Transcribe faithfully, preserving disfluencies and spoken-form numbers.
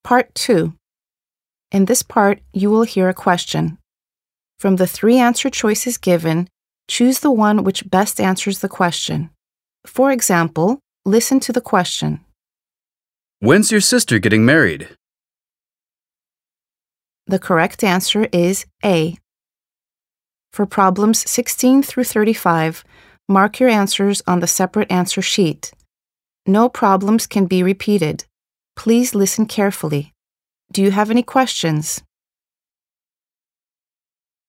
Part two. In this part, you will hear a question. From the three answer choices given, choose the one which best answers the question. For example, listen to the question. When's your sister getting married? The correct answer is A. For problems sixteen through thirty-five, mark your answers on the separate answer sheet. No problems can be repeated. Please listen carefully. Do you have any questions?